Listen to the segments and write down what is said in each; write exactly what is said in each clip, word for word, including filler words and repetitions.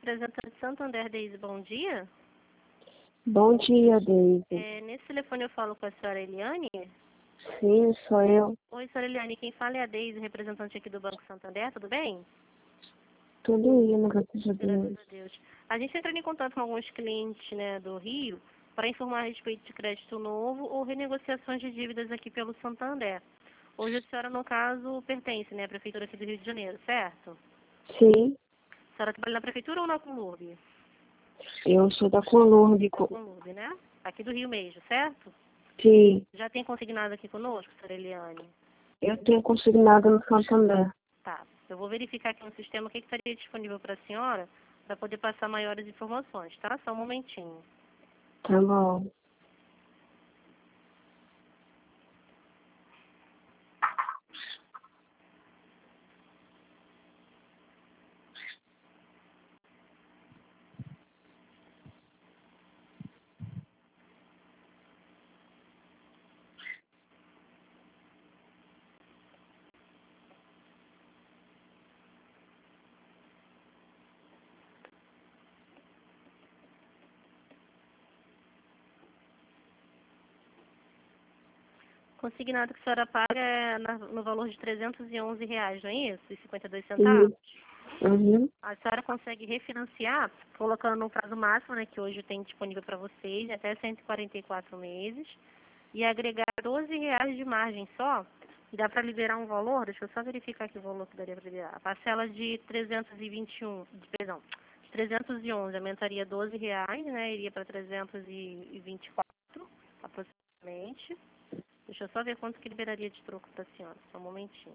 representante Santander, Deise, bom dia. Bom dia, Deise. É, nesse telefone eu falo com a senhora Eliane? Sim, sou eu. Oi, senhora Eliane, quem fala é a Deise, representante aqui do Banco Santander, tudo bem? Tudo indo, graças a Deus. Graças a Deus. A gente entrou em contato com alguns clientes, né, do Rio para informar a respeito de crédito novo ou renegociações de dívidas aqui pelo Santander. Hoje a senhora, no caso, pertence, né, à Prefeitura aqui do Rio de Janeiro, certo? Sim, A senhora trabalha na Prefeitura ou na Conlurb? eu sou da Colômbia. Da Conlurb, né? Aqui do Rio mesmo, certo? Sim, Já tem consignado aqui conosco, senhora Eliane? eu tenho consignado no Santander. Tá. Eu vou verificar aqui no sistema o que, que estaria disponível para a senhora para poder passar maiores informações, tá? Só um momentinho. Tá bom. Consignado que a senhora paga é na- no valor de trezentos e onze reais, não é isso? E cinquenta e dois centavos? Uhum. Uhum. A senhora consegue refinanciar, colocando um prazo máximo, né, que hoje tem disponível para vocês, até cento e quarenta e quatro meses, e agregar doze reais de margem só, e dá para liberar um valor, deixa eu só verificar aqui o valor que daria para liberar. A parcela de trezentos e vinte e um, de, perdão, de trezentos e onze aumentaria doze reais, né, iria para trezentos e vinte e quatro aproximadamente. Deixa eu só ver quanto que liberaria de troco para a senhora, só um momentinho.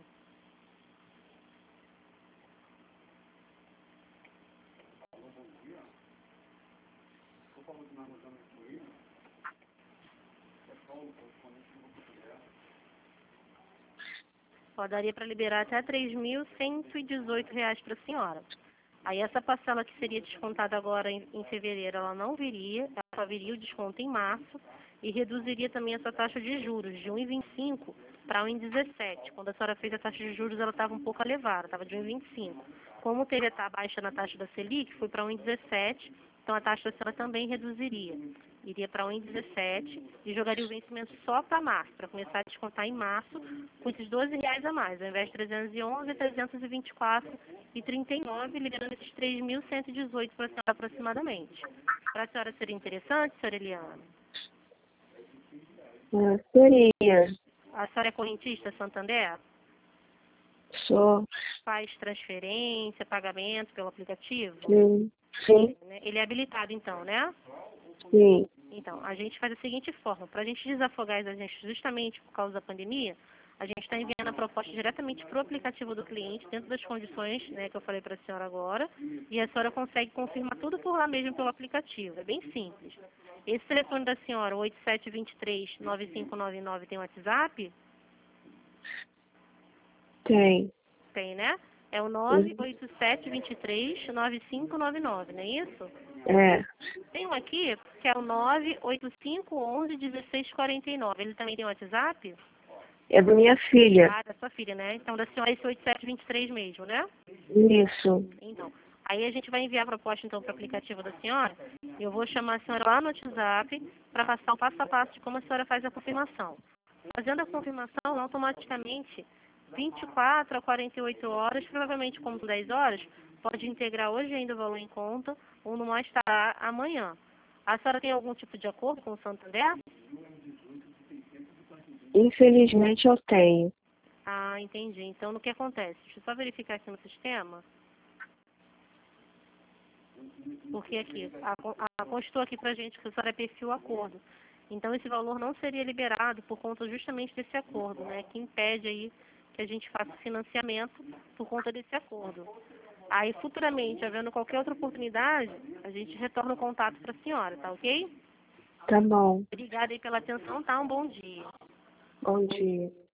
Ó, daria para liberar até três mil cento e dezoito reais para a senhora. Aí essa parcela que seria descontada agora em, em fevereiro, ela não viria, ela só viria o desconto em março e reduziria também essa taxa de juros de um vírgula vinte e cinco para um vírgula dezessete. Quando a senhora fez a taxa de juros, ela estava um pouco elevada, estava de um vírgula vinte e cinco. Como teve a baixa na taxa da Selic, foi para um vírgula dezessete, então a taxa da senhora também reduziria. Iria para um vírgula dezessete e jogaria o vencimento só para março, para começar a descontar em março com esses doze reais a mais, ao invés de trezentos e onze, trezentos e vinte e quatro e trinta e nove, liberando esses três mil cento e dezoito para a senhora aproximadamente. Para a senhora seria interessante, senhora Eliana? Ah, seria. A senhora é correntista Santander? Sou. Faz transferência, pagamento pelo aplicativo? Sim. Sim. Né? Ele é habilitado então, né? Sim. Então, a gente faz da seguinte forma, para a gente desafogar as agências justamente por causa da pandemia, a gente está enviando a proposta diretamente para o aplicativo do cliente, dentro das condições, né, que eu falei para a senhora agora, e a senhora consegue confirmar tudo por lá mesmo pelo aplicativo. É bem simples. Esse telefone da senhora, oito sete dois três, nove cinco nove nove, tem WhatsApp? Tem. Tem, né? É o Uhum. nove oito sete dois três, nove cinco nove nove, não é isso? É. Tem um aqui, que é o nove oito cinco um um, um seis quatro nove. Ele também tem WhatsApp? É da minha filha. Ah, da sua filha, né? Então, da senhora, esse oito sete dois três mesmo, né? Isso. Então, aí a gente vai enviar a proposta, então, para o aplicativo da senhora. Eu vou chamar a senhora lá no WhatsApp para passar o passo a passo de como a senhora faz a confirmação. Fazendo a confirmação, automaticamente, vinte e quatro a quarenta e oito horas, provavelmente como dez horas, pode integrar hoje ainda o valor em conta ou no mais tardar amanhã. A senhora tem algum tipo de acordo com o Santander? Infelizmente eu tenho. Ah, entendi. Então, no que acontece? Deixa eu só verificar aqui no sistema. Porque aqui, a, a, constou aqui pra gente que a senhora é perfil acordo. Então, esse valor não seria liberado por conta justamente desse acordo, né? Que impede aí que a gente faça financiamento por conta desse acordo. Aí, futuramente, havendo qualquer outra oportunidade, a gente retorna o contato para a senhora, tá ok? Tá bom. Obrigada aí pela atenção, tá? Um bom dia. Bom dia.